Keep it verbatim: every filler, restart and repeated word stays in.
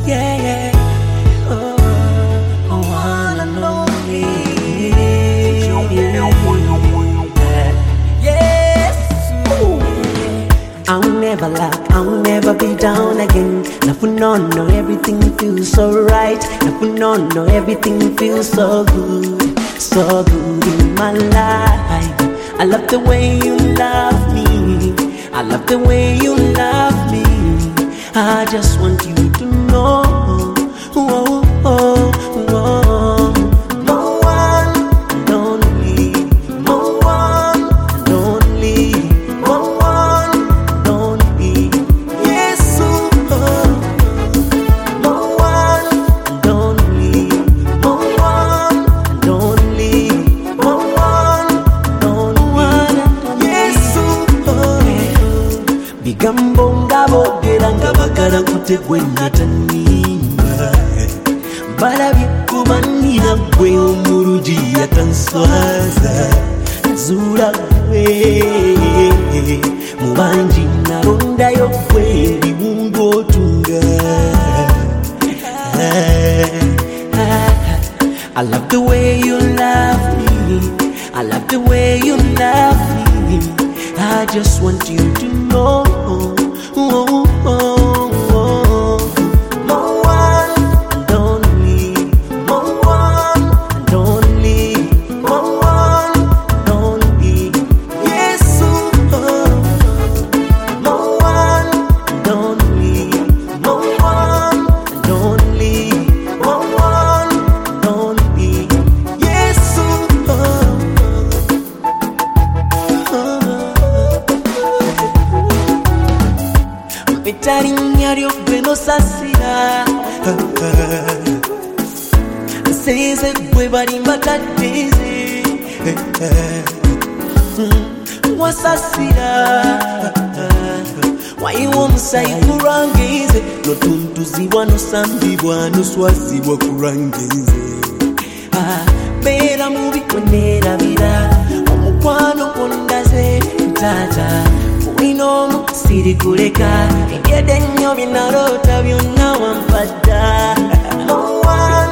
yeah, yeah. Oh, one and only. Yes. Ooh. I'll never lack, I'll never be down again. Nothing, no, no, everything feels so right. Nothing, no, no, everything feels so good, so good in my life. I love the way you love me. I love the way you love me. I just want you to know. Whoa, whoa, whoa. No one and only. No one and only. No one and only. Yes, oh. No one and only. No one and only. No one and only. Yes, oh. Bigambo ngabo geranga bakara kutegwe natanimba. Balabi kumanina gwe omuruji yatanswaza. Zura gwe mubanji naronda yo gwe biwungo tunga. I love the way you love me. I love the way you love me. I just want you to know. Oh, oh, oh. No one and only. No one and only. No one and only. Yes, oh. No one and only. No one and only. No one and only. Yes, oh. Bitarinya ryo beno sasira. Seze gwe bari mbatadeze. Wasasira. Waiwo musayi kurangize. No tuntuzi wano sambi wano swasi wa kurangize. Bera mubi kwenera bira. Omukwano kondaze tata. Wino siri kuleka. Yede nyo binarota byonna wampada. No one